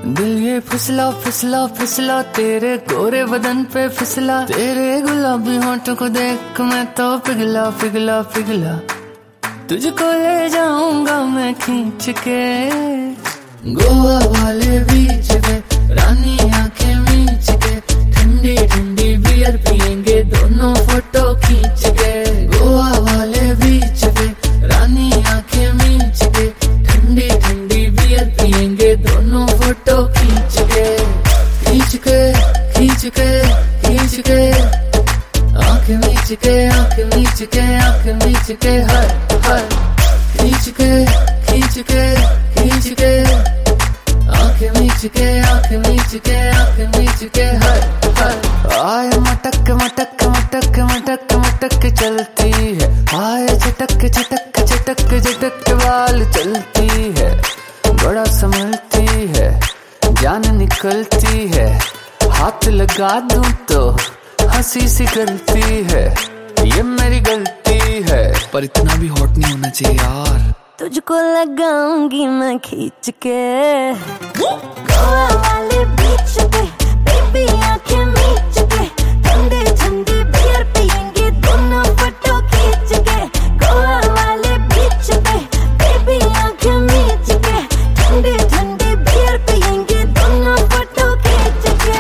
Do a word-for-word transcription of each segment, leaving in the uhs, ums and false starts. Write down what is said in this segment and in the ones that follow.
दिल ये फिसला फिसला फिसला तेरे गोरे बदन पे फिसला, तेरे गुलाबी होंठों को देख मैं तो पिघला पिघला पिघला। तुझको ले जाऊंगा मैं खींच के गोवा वाले बीच पे, रानी आंखें मीच के, ठंडी ठंडी बियर पियेंगे दोनों फोटो खींच के। गोवा वाले बीच पे, रानी आंखें मीच के, ठंडी ठंडी बियर पियेंगे दोनों फोटो खींच के। खींच के खींच के खींच के आंखें मीच के, आंखें मीच के, आंखें मीच के हर हर। खींच के खींच के खींच के आंखें मीच के, आंखें मीच के, आंखें मीच के हर हर। आय मटक मटक मटक मटक मटक चलती है, आय चटक चटक चटक चटक बाल चलती है। बड़ा संभलती है, जान निकलती है, हाथ लगा दूं तो हंसी सी गलती है। ये मेरी गलती है, पर इतना भी हॉट नहीं होना चाहिए यार। तुझको लगाऊंगी मैं खींच के गोवा वाले बीच पे, बेबी आंखें मीच के, ठंडे ठंडे बियर पियेंगे दोनों फोटो खींच के। गोवा वाले बीच पे, बेबी आंखें मीच के, ठंडे ठंडे बियर पियेंगे दोनों फोटो खींच के।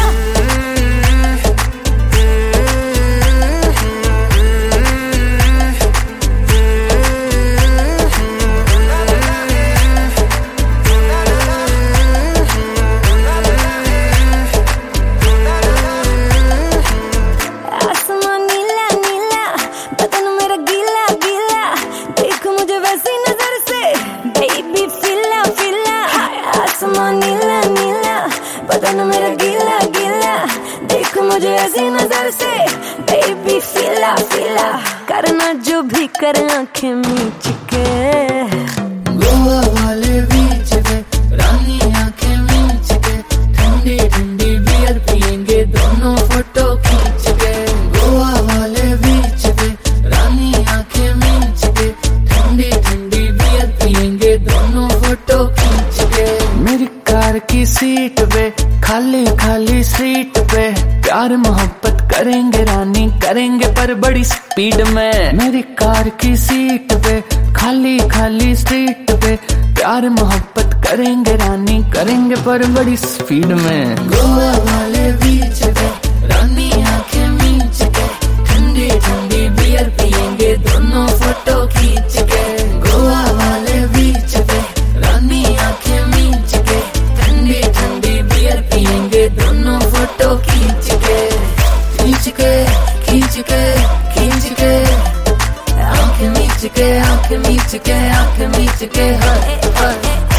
नीला नीला बदन मेरा गीला गीला, देख मुझे ऐसी नजर से बेबी फीला फीला। करना जो भी कर आंखें मीच के गोवा वाले बीच पे, रानी आंखें मीच के, ठंडी ठंडी बियर पियेंगे दोनों फोटो खींच के। गोवा वाले बीच पे, रानी आंखें मीच के, ठंडी ठंडी बियर पियेंगे दोनों फोटो खींच के। मेरी कार की सीट पे, खाली खाली सीट पे, प्यार मोहब्बत करेंगे रानी करेंगे पर बड़ी स्पीड में। मेरी कार की सीट पे, खाली खाली सीट पे, प्यार मोहब्बत करेंगे रानी करेंगे पर बड़ी स्पीड में। गोवा वाले बीच पे, रानी आंखें मीच के, ठंडी ठंडी बियर पियेंगे दोनों फोटो खींच के। गोवा वाले बीच पे, रानी आंखें मीच के, ठंडी ठंडी बियर पियेंगे दोनों फोटो खींच के। खींच के खींच के खींच के आंखें मीच के, आंखें मीच के, आंखें मीच के हर हर।